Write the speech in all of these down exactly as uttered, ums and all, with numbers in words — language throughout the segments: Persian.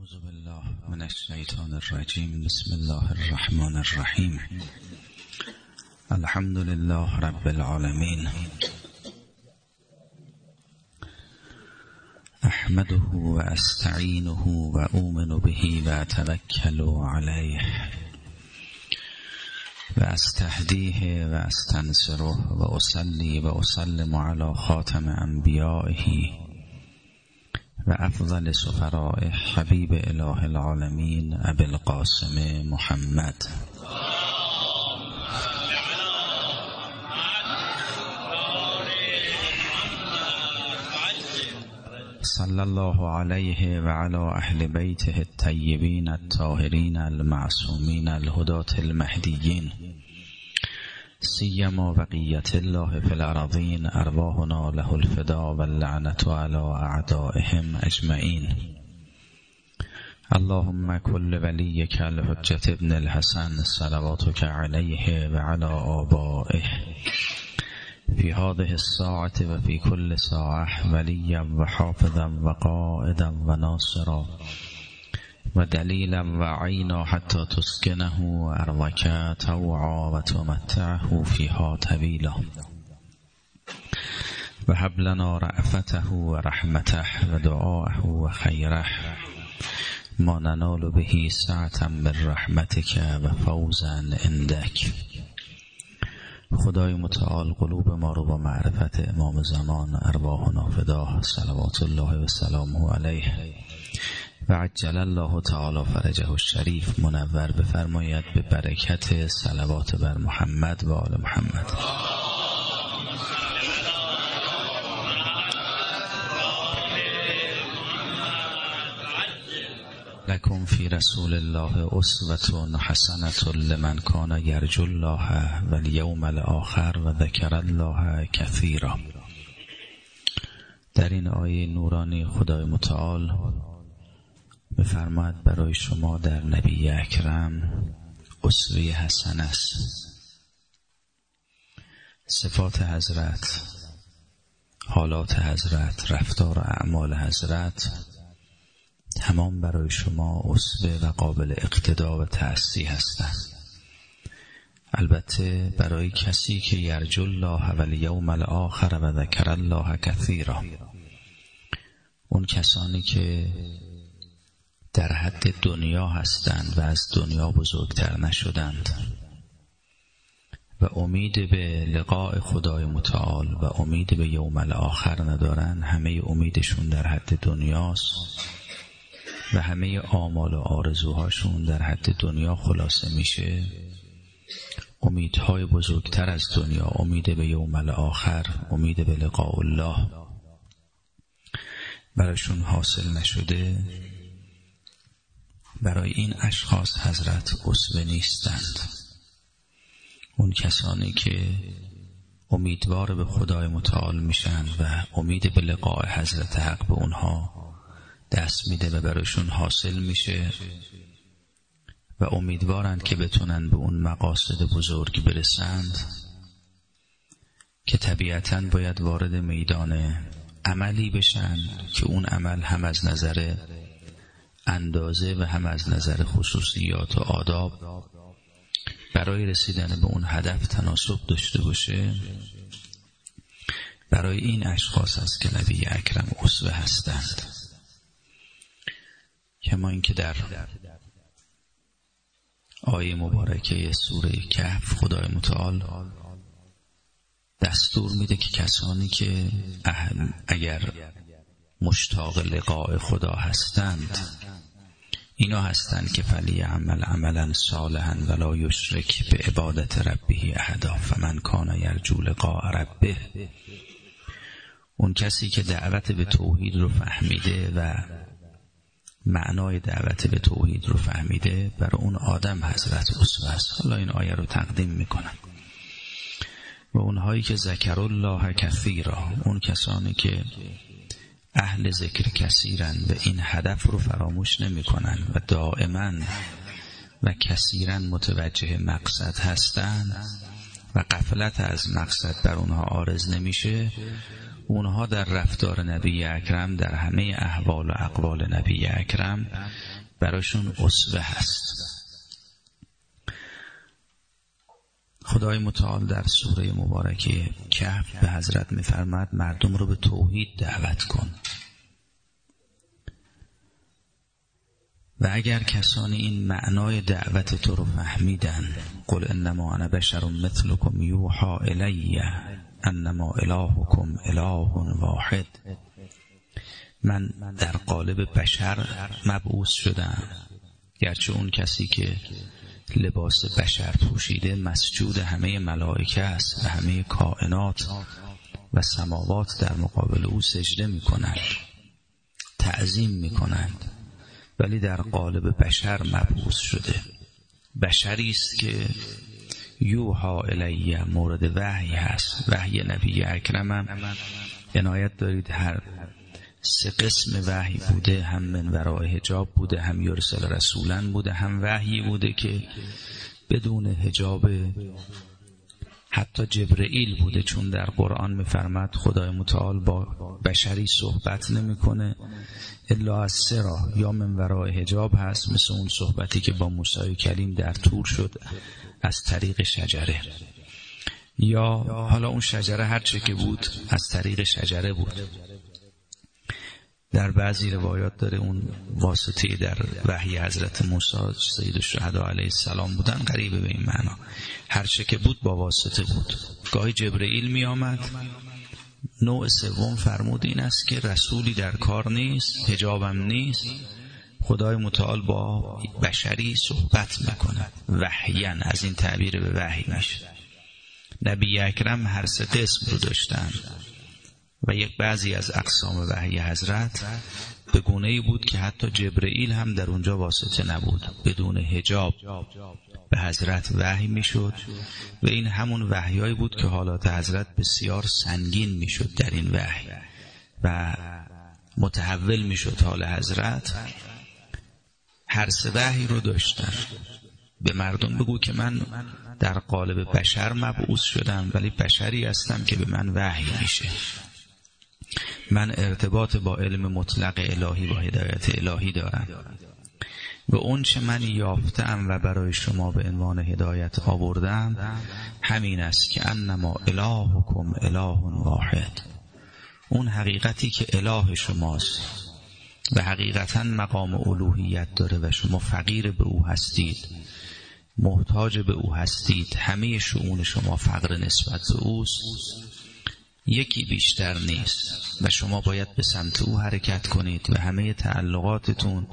اعوذ بالله من الشیطان الرجیم. بسم الله الرحمن الرحیم. الحمد لله رب العالمین. احمده و استعینه و اؤمن به و اتوکل علیه و استهدیه و استنصره و اصلی و اسلم علی خاتم انبیائه و افضل سفرائه حبیب اله العالمین ابی القاسم محمد صلی الله علیه و علی اهل بیته الطیبین الطاهرین المعصومین الهداة المهدیین سیما بقیت الله فی الارضین ارواحنا له الفدا واللعنة علی اعدائهم اجمعین. اللهم کل ولیک الحجة ابن الحسن صلواتک علیه و علی آبائه فی هذه الساعة و فی کل ساعة ولیا و حافظا و قائدا و ناصرا و دلیلا و عینا حتی تسکنه ارضک طوعا و تمتعه فیها طویلا و هب لنا رأفته و رحمته و دعاءه و خیره ما ننال به سعة من رحمتک و فوزا عندک. خدای متعال قلوب ما رو با معرفت امام زمان ارواحنا فداه صلوات الله و سلامه علیه و عجل الله تعالی فرجه الشریف منور بفرماید به برکت صلوات بر محمد و آل محمد. لکم فی رسول الله اسوة حسنة لمن کان یرجو الله و الیوم الاخر و ذکر الله کثیرا. در این آیه نورانی خدای متعال بفرماید برای شما در نبی اکرم اسوه حسن است. صفات حضرت، حالات حضرت، رفتار و اعمال حضرت تمام برای شما اسوه و قابل اقتدا و تأسی هستند. البته برای کسی که یرجو الله و الیوم الاخر و ذکر الله کثیرا، اون کسانی که در حد دنیا هستند و از دنیا بزرگتر نشدند و امید به لقاء خدای متعال و امید به یوم الاخر ندارن، همه امیدشون در حد دنیاست و همه آمال و آرزوهاشون در حد دنیا خلاصه میشه. امیدهای بزرگتر از دنیا، امید به یوم الاخر، امید به لقاء الله برایشون حاصل نشده. برای این اشخاص حضرت اسوه نیستند. اون کسانی که امیدوار به خدای متعال میشن و امید به لقاء حضرت حق به اونها دست میده و برایشون حاصل میشه و امیدوارند که بتونن به اون مقاصد بزرگ برسند که طبیعتاً باید وارد میدان عملی بشن که اون عمل هم از نظر اندازه و هم از نظر خصوصیات و آداب برای رسیدن به اون هدف تناسب داشته باشه. برای این اشخاص است که نبی اکرم اسوه هستند. کما اینکه در آیه مبارکه سوره کهف خدای متعال دستور میده که کسانی که اگر مشتاق لقاء خدا هستند اینا هستند که فلی عمل عملا صالحا ولا یشرک به عبادت ربه احدا فمن کان یرجو لقاء ربه. اون کسی که دعوت به توحید رو فهمیده و معنای دعوت به توحید رو فهمیده، برای اون آدم حضرت اسوه است. حالا این آیه رو تقدیم میکنم. و اونهایی که ذکر الله کثیرا، اون کسانی که اهل ذکر کثیرن و این هدف رو فراموش نمی کنن و دائما و کثیرا متوجه مقصد هستن و غفلت از مقصد بر اونها عارض نمیشه، اونها در رفتار نبی اکرم، در همه احوال و اقوال نبی اکرم براشون اسوه هست. خدای متعال در سوره مبارکه کهف به حضرت می‌فرماید مردم رو به توحید دعوت کن. و اگر کسانی این معنای دعوت تو رو فهمیدن، قل انما انا بشر مثلکم یوحی الی انما الهکم اله واحد، من در قالب بشر مبعوث شدم، گرچه اون کسی که لباس بشر پوشیده مسجود همه ملائکه است و همه کائنات و سماوات در مقابل او سجده می کنند، تعظیم می کنند، ولی در قالب بشر مبعوث شده. بشری است که یوحی الی مورد وحی هست. وحی نبی اکرم هم عنایت دارید هر سه قسم وحی بوده، هم من وراء حجاب بوده، هم یرسل رسولن بوده، هم وحی بوده که بدون حجاب حتی جبرئیل بوده، چون در قرآن می‌فرماد خدای متعال با بشری صحبت نمی‌کنه الا از سه راه، یا من وراء حجاب هست مثل اون صحبتی که با موسی کلیم در طور شد از طریق شجره، یا حالا اون شجره هر چه که بود از طریق شجره بود. در بعضی روایات داره اون واسطه در وحی حضرت موسی سید الشهدا علیه السلام بودن، قریبه به این معنا، هر چه که بود با واسطه بود. گاهی جبرئیل می آمد. نوع سوم فرمود این است که رسولی در کار نیست، حجابم نیست، خدای متعال با بشری صحبت میکنه وحیاً، از این تعبیر به وحی میشه. نبی اکرم هر سه قسم رو داشتن و یک بعضی از اقسام وحی حضرت به گونه‌ای بود که حتی جبرئیل هم در اونجا واسطه نبود، بدون حجاب به حضرت وحی میشد و این همون وحیایی بود که حالات حضرت بسیار سنگین میشد در این وحی و متحول میشد حال حضرت. هر سه وحی رو داشتن. به مردم بگو که من در قالب بشر مبعوث شدم، ولی بشری هستم که به من وحی میشه. من ارتباط با علم مطلق الهی و هدایت الهی دارم و اون چه من یافتم و برای شما به عنوان هدایت آوردم همین است که انما الهکم اله واحد، اون حقیقتی که اله شماست و حقیقتا مقام الوهیت داره و شما فقیر به او هستید، محتاج به او هستید، همه شؤون شما فقر نسبت به اوست، یکی بیشتر نیست و شما باید به سمت او حرکت کنید و همه تعلقاتتون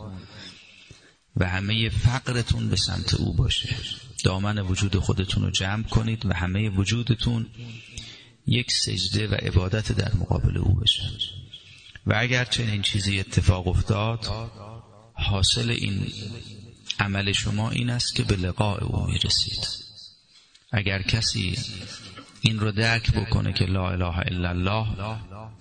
و همه فقرتون به سمت او باشه. دامن وجود خودتون رو جمع کنید و همه وجودتون یک سجده و عبادت در مقابل او بشه. و اگر چنین چیزی اتفاق افتاد، حاصل این عمل شما این است که به لقاء او میرسید. اگر کسی این رو درک بکنه که لا اله الا الله،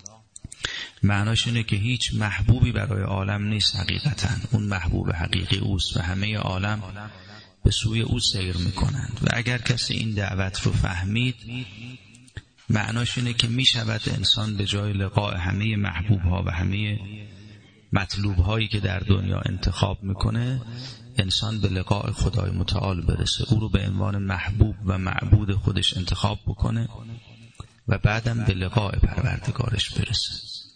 معناش اینه که هیچ محبوبی برای عالم نیست، حقیقتا اون محبوب حقیقی اوست و همه عالم به سوی او سیر میکنند. و اگر کسی این دعوت رو فهمید، معناش اینه که میشود انسان به جای لقاء همه محبوب ها و همه مطلوب هایی که در دنیا انتخاب میکنه، انسان به لقاء خدای متعال برسه، او رو به عنوان محبوب و معبود خودش انتخاب بکنه و بعدم به لقاء پروردگارش برسه.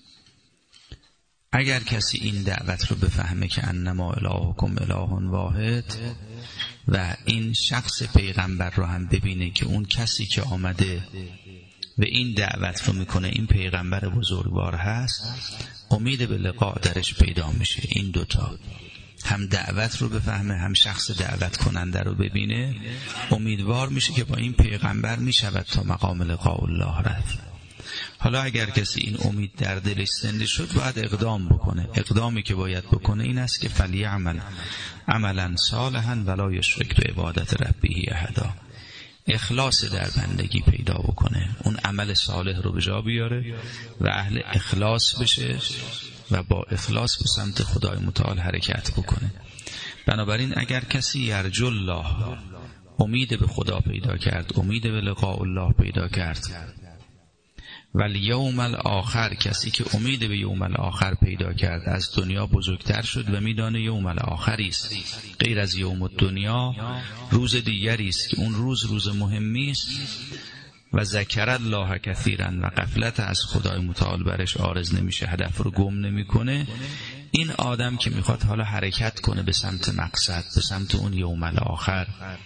اگر کسی این دعوت رو بفهمه که انما الهکم اله واحد و این شخص پیغمبر رو هم ببینه که اون کسی که آمده و این دعوت رو میکنه این پیغمبر بزرگوار هست، امید به لقاء درش پیدا میشه. این دوتا، هم دعوت رو بفهمه هم شخص دعوت کننده رو ببینه، امیدوار میشه که با این پیغمبر میشود تا مقام لقاء الله رفت. حالا اگر کسی این امید در دلش زنده شد، باید اقدام بکنه. اقدامی که باید بکنه این است که فلیعمل عملا صالحا ولا یشرک بعبادت ربه احدا، اخلاص در بندگی پیدا بکنه، اون عمل صالح رو به جا بیاره و اهل اخلاص بشه و با اخلاص به سمت خدای متعال حرکت بکنه. بنابراین اگر کسی یرجو الله، امید به خدا پیدا کرد، امید به لقاء الله پیدا کرد ولی یوم الاخر، کسی که امید به یوم الاخر پیدا کرد از دنیا بزرگتر شد و میدانه یوم الاخری است. غیر از یوم الدنیا روز دیگری است که اون روز روز مهمی است. و ذکر الله کثیرا، و غفلت از خدای متعال برش عارض نمیشه، هدف رو گم نمیکنه. این آدم که میخواد حالا حرکت کنه به سمت مقصد، به سمت اون یوم الاخر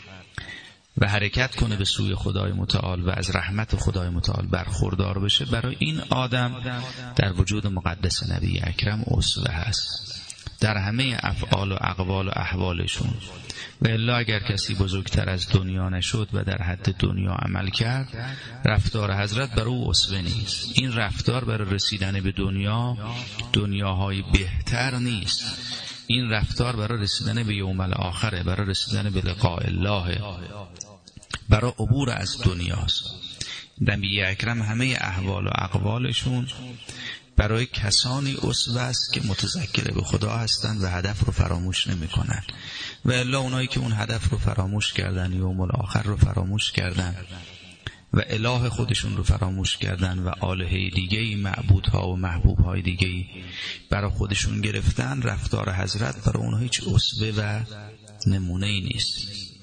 و حرکت کنه به سوی خدای متعال و از رحمت خدای متعال برخوردار بشه، برای این آدم در وجود مقدس نبی اکرم اسوه هست در همه افعال و اقوال و احوالشون. و الا اگر کسی بزرگتر از دنیا نشد و در حد دنیا عمل کرد، رفتار حضرت برای او اسوه نیست. این رفتار برای رسیدن به دنیا، دنیاهای بهتر نیست. این رفتار برای رسیدن به یوم الاخره، برای رسیدن به لقاء الله، برای عبور از دنیاست. نبی اکرم همه احوال و اقوالشون برای کسانی اسوه است که متذکر به خدا هستند و هدف رو فراموش نمی کنند. و الا اونایی که اون هدف رو فراموش کردن، یوم الاخر رو فراموش کردن و اله خودشون رو فراموش کردن و آلهه دیگه‌ای، معبودها و محبوبهای دیگه‌ای برای خودشون گرفتن، رفتار حضرت برای اونها هیچ اسوه و نمونه‌ای نیست.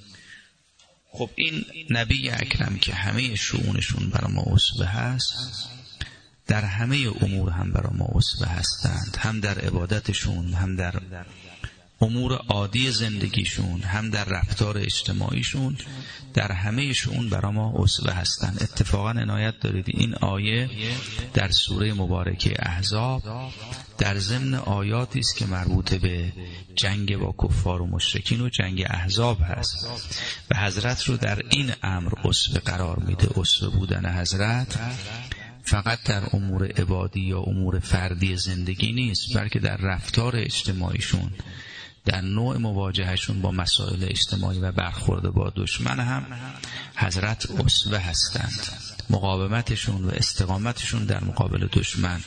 خب این نبی اکرم که همه شؤونشون برای ما اسوه هست، در همه امور هم برای ما اسوه هستند، هم در عبادتشون، هم در امور عادی زندگیشون، هم در رفتار اجتماعیشون، در همه شؤون برای ما اسوه هستند. اتفاقا عنایت دارید این آیه در سوره مبارکه احزاب در ضمن آیاتی است که مربوط به جنگ با کفار و مشرکین و جنگ احزاب هست و حضرت رو در این امر اسوه قرار میده. اسوه بودن حضرت فقط در امور عبادی یا امور فردی زندگی نیست، بلکه در رفتار اجتماعیشون، در نوع مواجهشون با مسائل اجتماعی و برخورد با دشمن هم حضرت اسوه هستند. مقاومتشون و استقامتشون در مقابل دشمن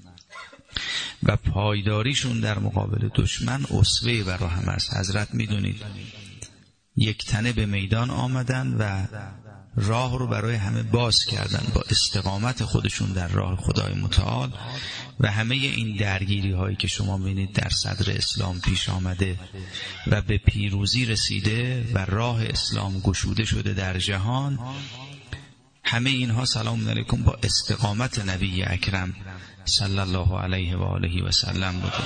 و پایداریشون در مقابل دشمن اسوه برای هم است. حضرت میدونید یک تنه به میدان آمدن و راه رو برای همه باز کردن با استقامت خودشون در راه خدای متعال و همه این درگیری هایی که شما ببینید در صدر اسلام پیش آمده و به پیروزی رسیده و راه اسلام گشوده شده در جهان، همه اینها سلام علیکم با استقامت نبی اکرم صلی الله علیه و آله و سلم بوده.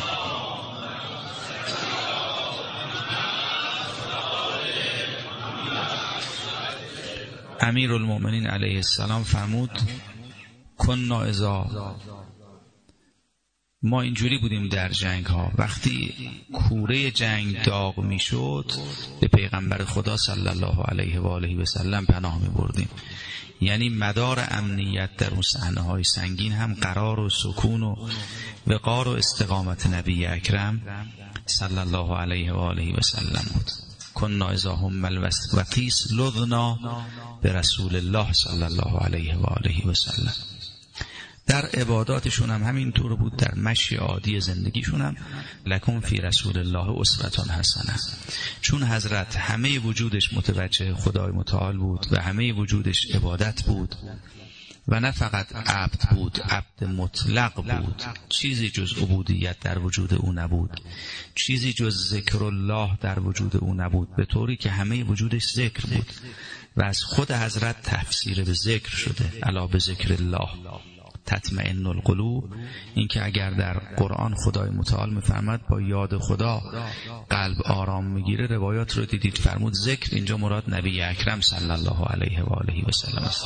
امیر المؤمنین علیه السلام فرمود کنا اذا، ما اینجوری بودیم در جنگ ها، وقتی کوره جنگ داغ می شد به پیغمبر خدا صلی الله علیه و آله و سلم پناه می بردیم. یعنی مدار امنیت در اون صحنه های سنگین هم قرار و سکون و وقار و استقامت نبی اکرم صلی الله علیه و آله و سلم بود. کنا اذا هم الوقیس لذنا به رسول الله صلی الله علیه و آله و سلم. در عباداتشون هم همین طور بود، در مشی عادی زندگیشون هم لکم فی رسول الله اسوة حسنه. چون حضرت همه وجودش متوجه خدای متعال بود و همه وجودش عبادت بود و نه فقط عبد بود، عبد مطلق بود، چیزی جز عبودیت در وجود او نبود، چیزی جز ذکر الله در وجود او نبود، به طوری که همه وجودش ذکر بود و از خود حضرت تفسیر به ذکر شده. الا به ذکر الله تطمئن القلوب. این که اگر در قرآن خدای متعال میفرماد با یاد خدا قلب آرام میگیره، روایات رو دیدید فرمود ذکر اینجا مراد نبی اکرم صلی الله علیه و آله و سلم است.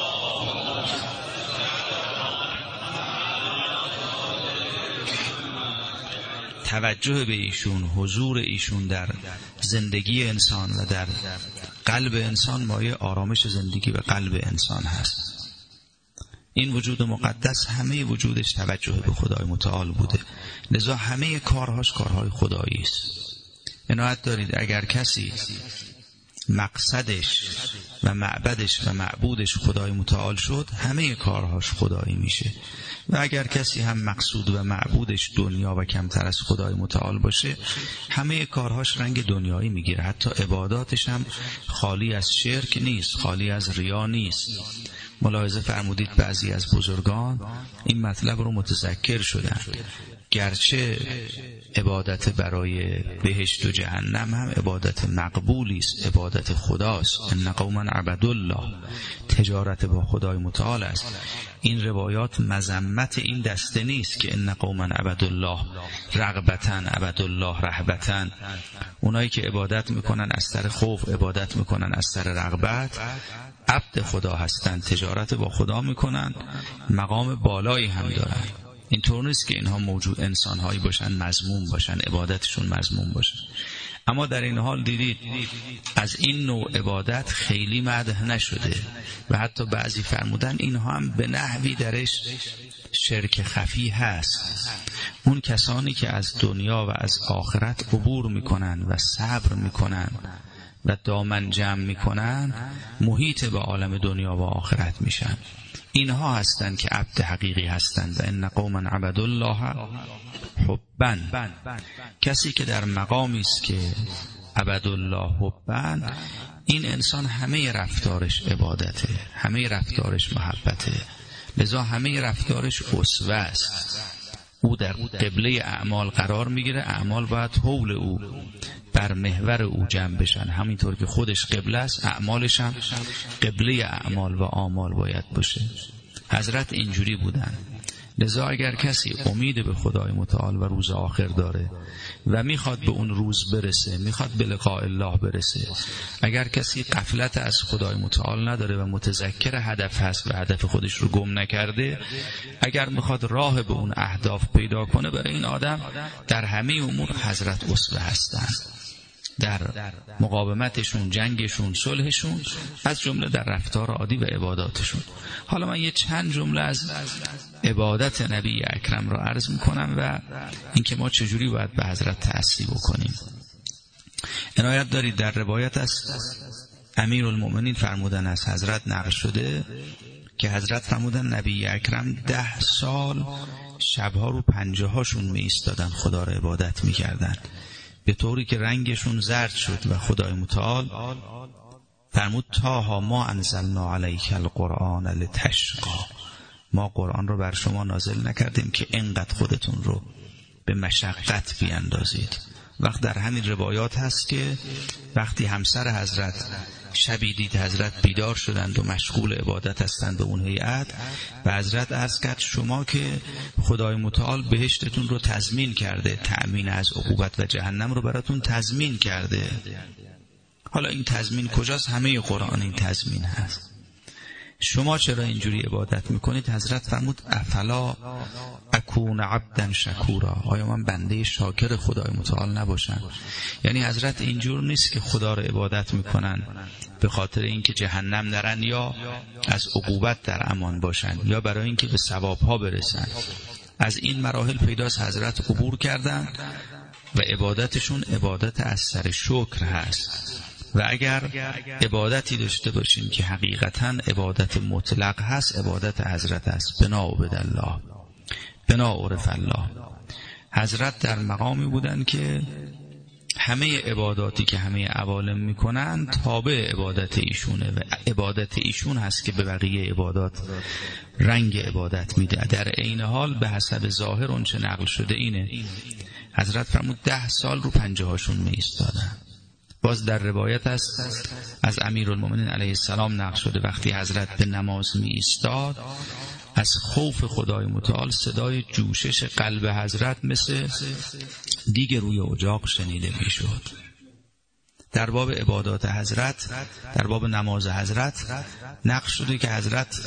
توجه به ایشون، حضور ایشون در زندگی انسان و در قلب انسان مایه آرامش زندگی و قلب انسان هست. این وجود مقدس همه وجودش توجه به خدای متعال بوده، لذا همه کارهاش کارهای خدایی است. عنایت دارید اگر کسی مقصدش و معبدش و معبودش خدای متعال شد، همه کارهاش خدایی میشه. و اگر کسی هم مقصود و معبودش دنیا و کمتر از خدای متعال باشه، همه کارهاش رنگ دنیایی میگیره. حتی عباداتش هم خالی از شرک نیست، خالی از ریا نیست. ملاحظه فرمودید بعضی از بزرگان این مطلب رو متذکر شدن، گرچه عبادت برای بهشت و جهنم هم عبادت مقبولی است، عبادت خداست. ان قوما عبدوا الله، تجارت با خدای متعال است. این روایات مذمت این دسته نیست که ان قوما عبدوا الله رغبتا، عبدوا الله رهبتا. اونایی که عبادت میکنن از سر خوف، عبادت میکنن از سر رغبت، عبد خدا هستند، تجارت با خدا میکنن، مقام بالایی هم دارن. اینطور نیست که اینها موجود انسانهایی باشن مذموم باشن، عبادتشون مذموم باشن. اما در این حال دیدید از این نوع عبادت خیلی مدح نشده و حتی بعضی فرمودن اینها هم به نحوی درش شرک خفی هست. اون کسانی که از دنیا و از آخرت عبور میکنن و صبر میکنن و دامن جمع میکنن، محیط به عالم دنیا و آخرت میشن. اینها هستند که عبد حقیقی هستند. و ان قوما عبدوا الله حبا، کسی که در مقامی است که عبدوا الله حبا، این انسان همه رفتارش عبادته، همه رفتارش محبته، لذا همه رفتارش اسوه است. او در قبله اعمال قرار میگیره، اعمال باید حول او بر محور او جمع بشن. همینطور که خودش قبله است، اعمالش هم قبله اعمال و آمال باید باشه. حضرت اینجوری بودن. لذا اگر کسی امید به خدای متعال و روز آخر داره و میخواد به اون روز برسه، میخواد به لقاء الله برسه، اگر کسی غفلت از خدای متعال نداره و متذکر هدف هست و هدف خودش رو گم نکرده، اگر میخواد راه به اون اهداف پیدا کنه، برای این آدم در همه امور حضرت اسوه هستند. در مقاومتشون، جنگشون، صلحشون، از جمله در رفتار عادی و عباداتشون. حالا من یه چند جمله از عبادت نبی اکرم را عرض میکنم و اینکه ما چجوری باید به حضرت تأسی بکنیم. عنایت دارید در روایت از امیرالمؤمنین فرمودن از حضرت نقل شده که حضرت فرمودن نبی اکرم ده سال شبها رو پنجه هاشون می ایستادن، خدا را عبادت می کردن، به طوری که رنگشون زرد شد و خدای متعال فرمود تاها ما انزلنا علیک القرآن لتشقا، ما قرآن رو بر شما نازل نکردیم که اینقدر خودتون رو به مشقت بیاندازید. وقت در همین روایات هست که وقتی همسر حضرت شبی دید حضرت بیدار شدند و مشغول عبادت هستند به اون هیئت، و حضرت عرض کرد شما که خدای متعال بهشتتون رو تضمین کرده، تأمین از عقوبت و جهنم رو براتون تضمین کرده. حالا این تضمین کجاست؟ همه قرآن این تضمین هست. شما چرا اینجوری عبادت میکنید؟ حضرت فرمود افلا اکون عبدا شکورا، آیا من بنده شاکر خدای متعال نباشم؟ یعنی حضرت اینجور نیست که خدا رو عبادت میکنن به خاطر اینکه جهنم نرن یا از عقوبت در امان باشن یا برای اینکه به ثوابها برسن. از این مراحل پیداست حضرت عبور کردن و عبادتشون عبادت از سر شکر هست. و اگر عبادتی داشته باشیم که حقیقتا عبادت مطلق هست، عبادت حضرت هست. بنا عبد الله، بنا عرف الله. حضرت در مقامی بودن که همه عباداتی که همه عوالم میکنن تابع عبادت ایشونه و عبادت ایشون هست که به بقیه عبادات رنگ عبادت میده. در عین حال به حسب ظاهر اون چه نقل شده اینه، حضرت فرمود ده سال رو پنجه هاشون می ایستادن. باز در روایت است از امیرالمؤمنین علیه السلام نقل شده وقتی حضرت به نماز می ایستاد، از خوف خدای متعال صدای جوشش قلب حضرت مثل دیگ روی اجاق شنیده می شد. در باب عبادات حضرت، در باب نماز حضرت نقل شده که حضرت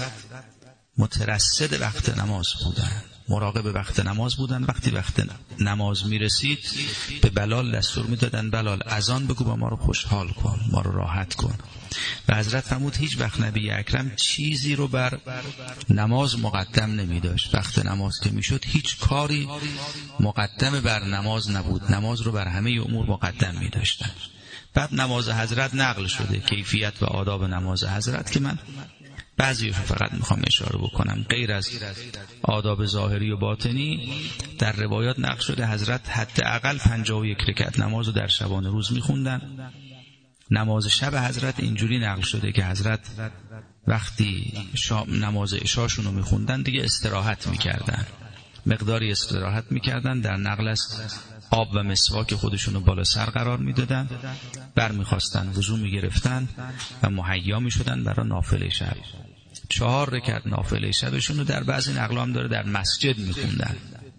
مترصد وقت نماز بودن، مراقب وقت نماز بودن. وقتی وقت نماز می رسید به بلال دستور می دادن بلال اذان بگو با ما رو خوشحال کن، ما رو راحت کن. و حضرت فرمود هیچ وقت نبی اکرم چیزی رو بر نماز مقدم نمی داشت. وقت نماز که می شد هیچ کاری مقدم بر نماز نبود، نماز رو بر همه امور مقدم می داشتن. بعد نماز حضرت نقل شده، کیفیت و آداب نماز حضرت که من بعضیش فقط میخوام اشاره بکنم، غیر از آداب ظاهری و باطنی در روایات نقل شده حضرت حداقل پنجاه و یک رکعت نماز رو در شبانه روز میخوندن. نماز شب حضرت اینجوری نقل شده که حضرت وقتی شام نماز عشاشون رو میخوندن دیگه استراحت میکردن، مقداری استراحت میکردن، در نقل است آب و مسواک خودشون رو بالا سر قرار میدادن، برمیخواستن وضو میگرفتن و مهیا میشدن برای نافله شب. چهار رکعت نافله شبشون رو در بعضی نقلا هم داره در مسجد میخوندن.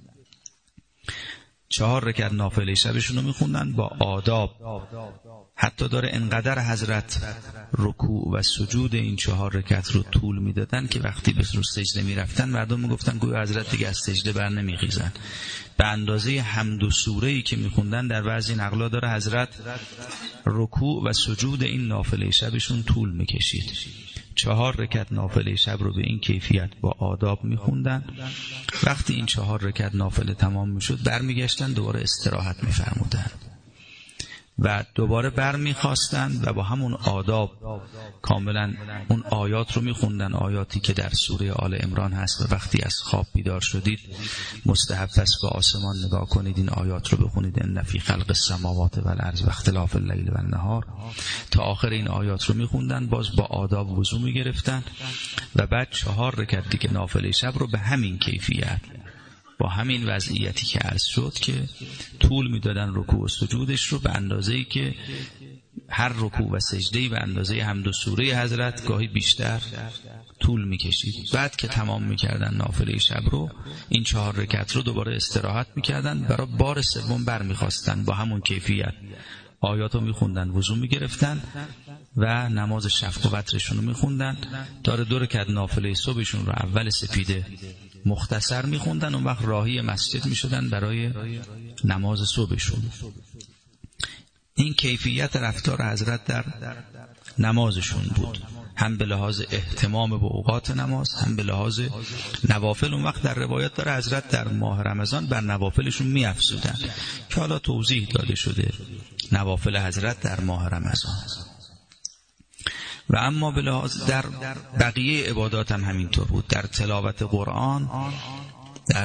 چهار رکعت نافله شبشون رو میخوندن با آداب. حتی داره انقدر حضرت رکوع و سجود این چهار رکعت رو طول میدادن که وقتی به سجده میرفتن مردم میگفتن گویا حضرت دیگه از سجده بر نمیخیزن. به اندازه حمد و سوره‌ای که میخوندن در بعضی نقلا داره حضرت رکوع و سجود این نافله شبشون طول میکشید. چهار رکعت نافله شب رو به این کیفیت با آداب میخوندن. وقتی این چهار رکعت نافله تمام میشد برمیگشتن دوباره استراحت میفرمودن و دوباره برمیخواستند و با همون آداب کاملا اون آیات رو میخوندن، آیاتی که در سوره آل عمران هست و وقتی از خواب بیدار شدید مستحب است به آسمان نگاه کنید، این آیات رو بخونید، ان فی خلق السماوات و الارض و اختلاف اللیل و النهار، تا آخر این آیات رو میخوندن. باز با آداب وضو میگرفتن و بعد چهار رکعت دیگه نافله شب رو به همین کیفیت با همین وضعیتی که عرض شد که طول میدادن رکوع و سجودش رو به اندازه‌ای که هر رکوع و سجده‌ای به اندازه حمد و سوره حضرت گاهی بیشتر طول میکشید. بعد که تمام میکردن نافله شب رو، این چهار رکعت رو دوباره استراحت میکردن، برای بار سوم برمیخواستن با همون کیفیت آیات رو میخوندن، وضو میگرفتن و نماز شفق و وترشون رو میخوندن. داره دو رکعت نافله صبحشون رو اول سپیده مختصر میخوندن، اون وقت راهی مسجد میشدن برای نماز صبحشون. این کیفیت رفتار حضرت در نمازشون بود، هم به لحاظ اهتمام به اوقات نماز، هم به لحاظ نوافل. اون وقت در روایت داره حضرت در ماه رمضان بر نوافلشون میافزودن که حالا توضیح داده شده نوافل حضرت در ماه رمضان. و اما به لحاظ در بقیه عبادات هم همینطور بود. در تلاوت قرآن، در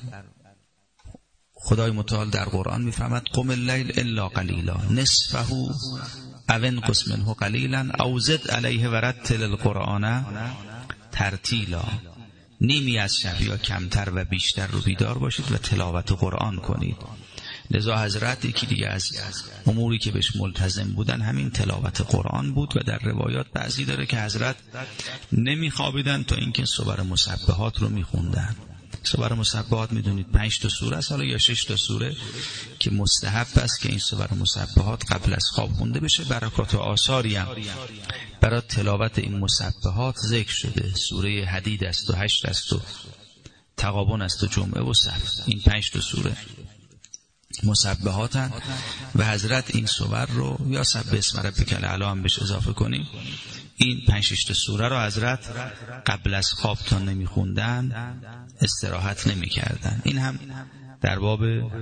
خدای متعال در قرآن میفرماد قم اللیل الا قلیلا نصفه او انقص منه قلیلا او زد علیه ورتل القرآن ترتیلا. نیمی از شب یا کمتر و بیشتر رو بیدار باشید و تلاوت قرآن کنید. لذا حضرت یکی دیگه از اموری که بهش ملتزم بودن همین تلاوت قرآن بود و در روایات بعضی داره که حضرت نمیخوابیدن تا اینکه سور مسبحات رو میخوندن. سور مسبحات میدونید پنج تا سوره است، حالا یا شش تا سوره که مستحب است که این سور مسبحات قبل از خواب خونده بشه. برکات و آثاری هم برای تلاوت این مسبحات ذکر شده. سوره حدید است و هشت است و تغابن است و جمعه و صف، این پنج تا سوره مسبحاتن و حضرت این سور رو یا سبح اسم ربک الاعلی هم بهش اضافه کنیم، این پنج شش تا سوره رو حضرت قبل از خواب تا نمیخوندن استراحت نمیکردن. این هم در باب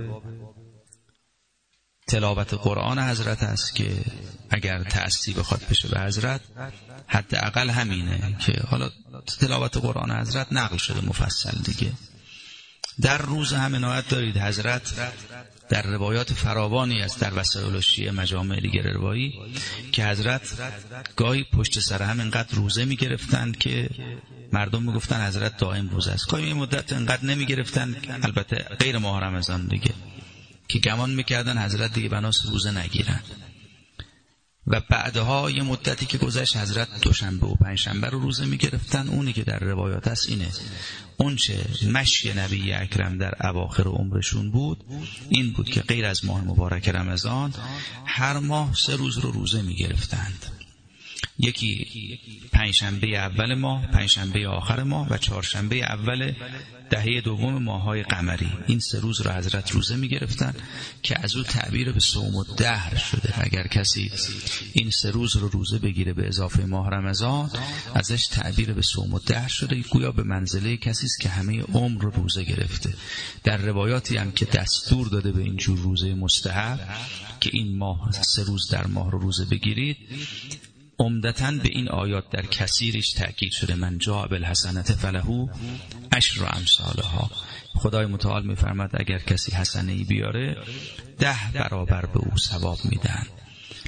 تلاوت قرآن حضرت است که اگر تأسی بخواد بشه به حضرت حداقل همینه که حالا تلاوت قرآن حضرت نقل شده مفصل دیگه. در روز هم عنایت دارید حضرت در روایات فراوانی است در وسائل الشیعه مجامع دیگر روایی که حضرت گاهی پشت سر هم انقدر روزه می گرفتن که مردم می گفتن حضرت دائم روزه است. گاهی این مدت انقدر نمی گرفتن، البته غیر ماه رمضان دیگه، که گمان میکردن حضرت دیگه بناس روزه نگیرن. و بعدها یه مدتی که گذشت حضرت دوشنبه و پنجشنبه رو روزه میگرفتن. اونی که در روایات هست اینه، اون چه مشی نبی اکرم در اواخر عمرشون بود این بود که غیر از ماه مبارک رمضان هر ماه سه روز رو روزه میگرفتند. یکی پنجشنبه اول ماه، پنجشنبه آخر ماه و چهارشنبه اول دهه دوم ماه‌های قمری. این سه روز رو حضرت روزه می‌گرفتن که از او تعبیر به صوم الدهر شده. اگر کسی این سه روز رو روزه بگیره به اضافه ماه رمضان ازش تعبیر به صوم الدهر شده، گویا به منزله کسی است که همه عمر رو روزه گرفته. در روایاتی هم که دستور داده به این جور روزه مستحب که این ماه سه روز در ماه رو روزه بگیرید، عمدتاً به این آیات در کثیرش تأکید شده، من جاء بالحسنة فله عشر امثالها. خدای متعال می‌فرماد اگر کسی حسنه‌ای بیاره ده برابر به او ثواب میدن.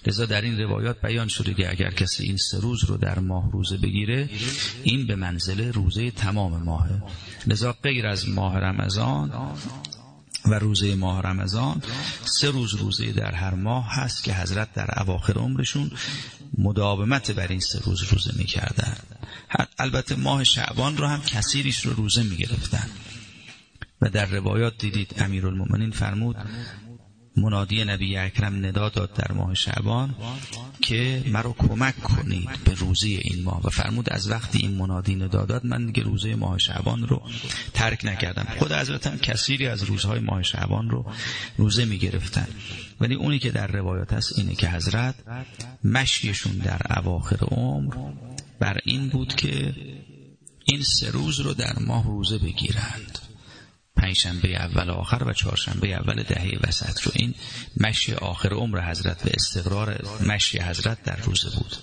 لذا در این روایات بیان شده که اگر کسی این سه روز رو در ماه روزه بگیره این به منزله روزه تمام ماهه. لذا غیر از ماه رمضان و روزه ماه رمضان سه روز روزه در هر ماه هست که حضرت در اواخر عمرشون مداومت بر این سه روز روزه میکردن. البته ماه شعبان رو هم کثیریش رو روزه میگرفتن و در روایات دیدید امیرالمومنین فرمود منادی نبی اکرم ندا داد در ماه شعبان که مرا کمک کنید به روزه این ماه و فرمود از وقتی این منادی ندا داد من دیگه روزه ماه شعبان رو ترک نکردم. خود حضرت هم کثیری از روزهای ماه شعبان رو روزه می گرفتن، ولی اونی که در روایات هست اینه که حضرت مشیشون در اواخر عمر بر این بود که این سه روز رو در ماه روزه بگیرند، پنجشنبه اول آخر و چهارشنبه اول دهه وسط رو. این مشی آخر عمر حضرت و استقرار مشی حضرت در روزه بود.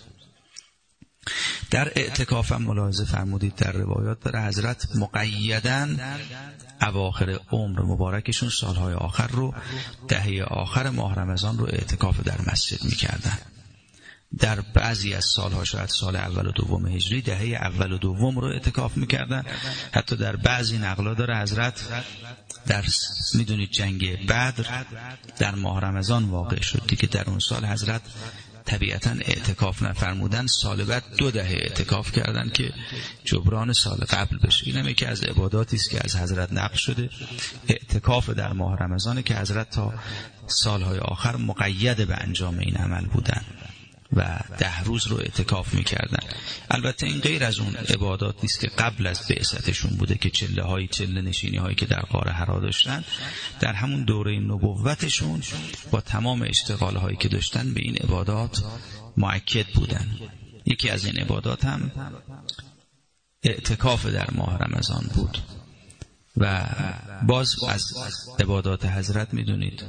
در اعتکاف هم ملاحظه فرمودید در روایات داره حضرت مقیداً اواخر عمر مبارکشون سالهای آخر رو دهه آخر ماه رمضان رو اعتکاف در مسجد میکردن. در بعضی از سالها شاید سال اول و دوم هجری دهه اول و دوم رو اعتکاف میکردن. حتی در بعضی نقلا داره حضرت در میدونید جنگ بدر در ماه رمضان واقع شد دیگه، در اون سال حضرت طبیعتا اعتکاف نفرمودن، سال بعد دو دهه اعتکاف کردن که جبران سال قبل بشه. اینم یکی از عباداتی است که از حضرت نقل شده، اعتکاف در ماه رمضانه که حضرت تا سالهای آخر مقید به انجام این عمل بودن و ده روز رو اعتکاف میکردن. البته این غیر از اون عباداتی است که قبل از بعثتشون بوده که چله های چله نشینی هایی که در غار حرا داشتن در همون دوره نبوتشون با تمام اشتغال هایی که داشتن به این عبادات مؤکد بودن. یکی از این عبادات هم اعتکاف در ماه رمضان بود و باز از عبادات حضرت میدونید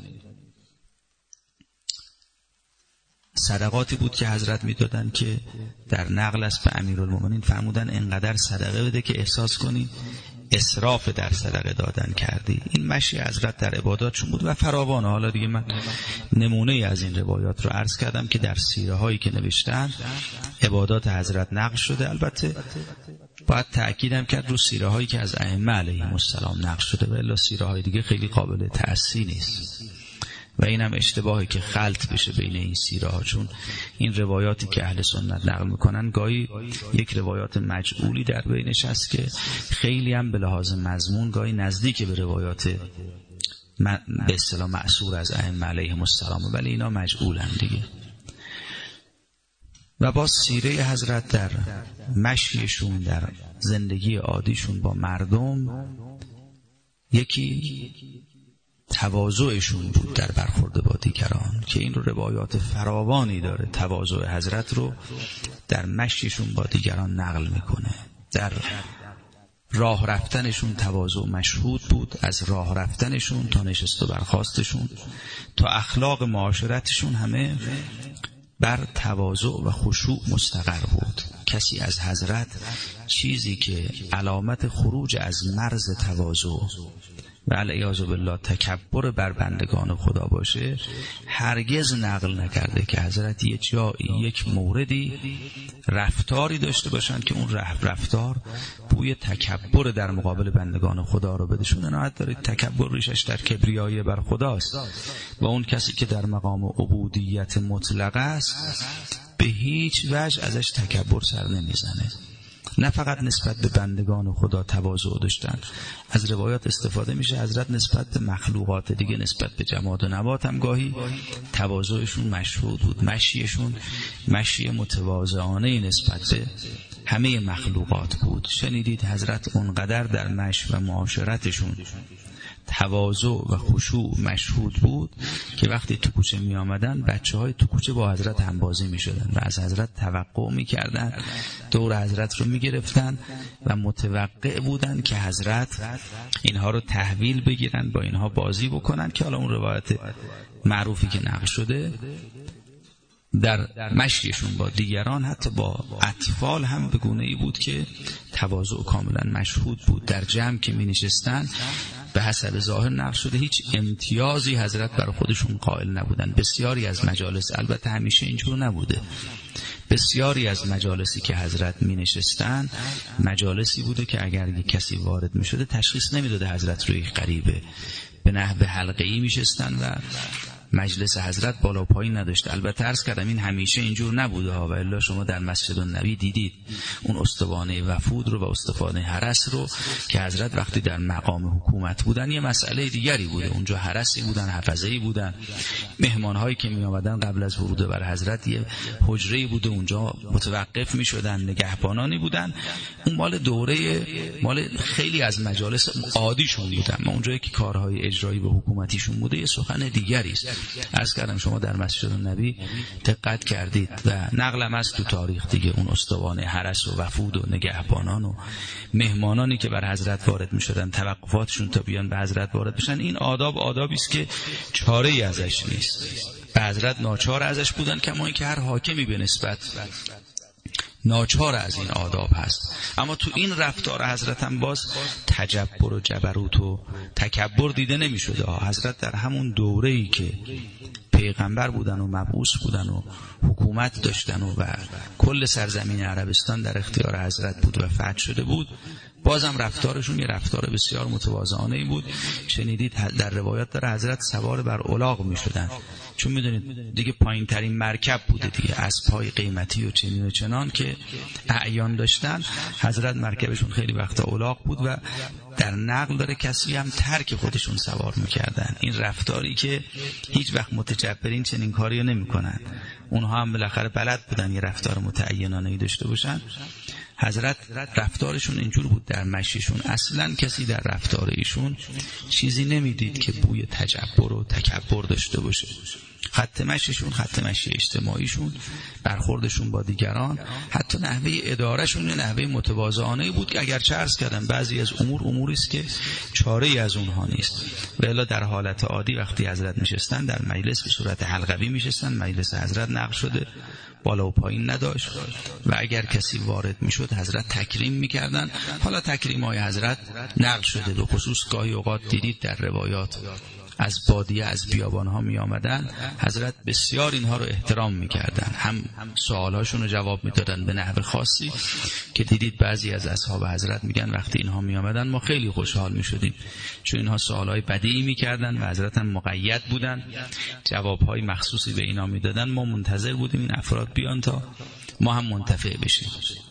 صدقاتی بود که حضرت میدادن که در نقل است به امیرالمومنین فرمودن انقدر صدقه بده که احساس کنی اسراف در صدقه دادن کردی. این مشی حضرت در عباداتشون بود و فراوانه. حالا دیگه من نمونه از این روایات رو عرض کردم که در سیره هایی که نوشتن عبادات حضرت نقل شده. البته باید تأکیدم کرد رو سیره هایی که از ائمه علیهم السلام نقل شده و الا سیره های دیگه خیلی قابل تأسی نیست و این هم اشتباهی که خلط بشه بین این سیره ها، چون این روایاتی که اهل سنت نقل میکنن گاهی یک روایات مجعولی در بینش هست که خیلی هم به لحاظ مضمون گاهی نزدیک به روایات به اصطلاح معصور از ائمه علیهم السلام، ولی اینا مجعولن دیگه. و با سیره حضرت در مشیشون در زندگی عادیشون با مردم یکی تواضعشون بود در برخورد با دیگران که این رو روایات فراوانی داره. تواضع حضرت رو در مشیشون با دیگران نقل میکنه. در راه رفتنشون تواضع مشهود بود، از راه رفتنشون تا نشست و برخاستشون تا اخلاق معاشرتشون همه بر تواضع و خشوع مستقر بود. کسی از حضرت چیزی که علامت خروج از مرز تواضع و علیاذ بالله تکبر بر بندگان خدا باشه هرگز نقل نکرده که حضرت یک جایی یک موردی رفتاری داشته باشن که اون رفتار بوی تکبر در مقابل بندگان خدا رو بدشون. عنایت دارید تکبر ریشش در کبریایی بر خداست و اون کسی که در مقام عبودیت مطلقه است به هیچ وجه ازش تکبر سر نمیزنه. نه فقط نسبت به بندگان خدا تواضع داشتن، از روایات استفاده میشه حضرت نسبت به مخلوقات دیگه، نسبت به جماد و نبات هم گاهی تواضعشون مشهود بود. مشیشون مشی متواضعانه نسبت به همه مخلوقات بود. شنیدید حضرت اونقدر در مشی و معاشرتشون تواضع و خشوع مشهود بود که وقتی تو کوچه می آمدن بچه های تو کوچه با حضرت همبازی می شدن و از حضرت توقع می کردن، دور حضرت رو می گرفتن و متوقع بودن که حضرت اینها رو تحویل بگیرن، با اینها بازی بکنن. که حالا اون روایت معروفی که نقل شده در مشیشون با دیگران حتی با اطفال هم به گونه‌ای بود که تواضع کاملا مشهود بود. در جمع که می نشستن به حسب ظاهر نقل شده هیچ امتیازی حضرت برای خودشون قائل نبودن. بسیاری از مجالس، البته همیشه اینجور نبوده، بسیاری از مجالسی که حضرت می نشستن مجالسی بوده که اگر یک کسی وارد می شده تشخیص نمی داده حضرت روی غریبه، به نحو حلقه‌ای می شستن و مجلس حضرت بالا و پایین نداشته. البته عرض کردم این همیشه اینجور نبوده ها، و الا شما در مسجد النبی دیدید اون استوانه وفود رو و استوانه حرس رو که حضرت وقتی در مقام حکومت بودن یه مسئله دیگری بوده، اونجا حرسی بودن، حفظه‌ای بودن، مهمان‌هایی که می آمدن قبل از ورود بر حضرت یه حجره‌ای بوده اونجا متوقف می شدن، نگهبانانی بودن. اون مال دوره مال خیلی از مجالس عادیشون بودن، ما اونجایی که کارهای اجرایی و حکومتیشون بوده یه سخن دیگری است. عرض کردم شما در مسجد النبی دقت کردید و نقلم از تو تاریخ دیگه، اون استوانه حرس و وفود و نگهبانان و مهمانانی که بر حضرت وارد می شدن، توقفاتشون تا بیان به حضرت وارد بشن، این آداب آدابی است که چاره ای ازش نیست. به حضرت ناچار ازش بودن، کما اینکه هر حاکمی به نسبت ناچار از این آداب هست. اما تو این رفتار حضرت هم باز تجبر و جبروت و تکبر دیده نمی شده. حضرت در همون دوره‌ای که پیغمبر بودن و مبعوث بودن و حکومت داشتن و, و کل سرزمین عربستان در اختیار حضرت بود و فتح شده بود، بازم رفتارشون یه رفتار بسیار متواضعانه بود. شنیدید در روایات داره حضرت سوار بر الاغ می شدن، چون میدونید دیگه پایین ترین مرکب بوده دیگه، اسب‌های قیمتی و چنین و چنان که اعیان داشتن. حضرت مرکبشون خیلی وقتا الاغ بود و در نقل داره کسی هم ترک خودشون سوار میکردن. این رفتاری که هیچ وقت متجبرین چنین کاریو نمیکنن، اونها هم بالاخره بلد بودن یه رفتار متعینانه‌ای داشته باشن. حضرت رفتارشون اینجور بود در مشیشون، اصلا کسی در رفتار ایشون چیزی نمیدید که بوی تجبر و تکبر داشته باشه. خط مشیشون، خط مشی اجتماعیشون، برخوردشون با دیگران، حتی نحوه ادارهشون یه نحوه متواضعانه بود که اگرچه عرض کردم بعضی از امور اموری است که چاره ای از اونها نیست. و الا در حالت عادی وقتی حضرت میشستن در مجلس به صورت حلقوی میشستن، مجلس حضرت نقل شده، بالا و پایین نداشت و اگر کسی وارد میشد حضرت تکریم میکردن. حالا تکریم های حضرت نقل شده، به خصوص گاهی اوقات دیدید در روایات از بادیه از بیابان ها می آمدن، حضرت بسیار اینها رو احترام می کردن، هم سوال هاشون رو جواب می دادن به نحو خاصی که دیدید بعضی از اصحاب حضرت میگن وقتی اینها می آمدن ما خیلی خوشحال می شدیم، چون اینها سوال های بدیعی می کردن و حضرت هم مقید بودن، جواب های مخصوصی به اینا می دادن. ما منتظر بودیم این افراد بیان تا ما هم منتفع بشیم.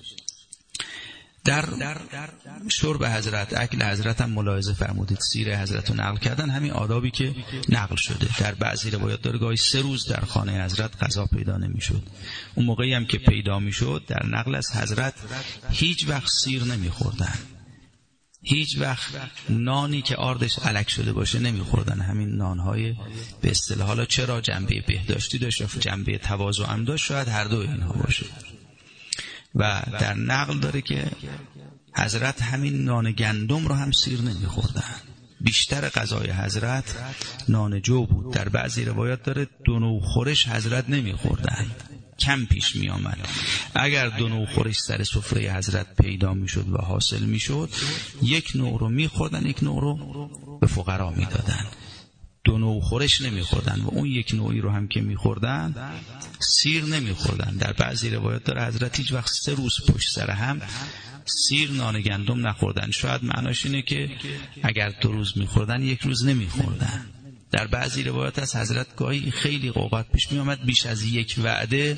در شرب حضرت، اکل حضرت هم ملاحظه فرمودید، سیر حضرت رو نقل کردن، همین آدابی که نقل شده. در بعضی روایات داره گاهی سه روز در خانه حضرت غذا پیدا نمیشد. اون موقعی هم که پیدا میشد در نقل از حضرت هیچ وقت سیر نمیخوردن، هیچ وقت نانی که آردش الک شده باشه نمیخوردن. همین نانهای به اصطلاح، حالا چرا جنبه بهداشتی داشت یا جنبه تواضع هم داشت، شاید هر دو اینها باشه. و در نقل داره که حضرت همین نان گندم رو هم سیر نمیخوردن. بیشتر غذای حضرت نان جو بود. در بعضی روایات داره دو نوع خورش حضرت نمیخوردن، کم پیش می آمد. اگر دو نوع خورش سر سفره حضرت پیدا می شد و حاصل می شد، یک نوع رو می خوردن، یک نوع رو به فقرا می دادن. دو نوع خورش نمی خوردن و اون یک نوعی رو هم که می خوردن سیر نمی خوردن. در بعضی روایات داره حضرت هیچ وقت سه روز پشت سر هم سیر نان گندم نخوردن. شاید معناش اینه که اگر دو روز می خوردن یک روز نمی خوردن. در بعضی روایات از حضرت گاهی خیلی اوقات پیش می آمد بیش از یک وعده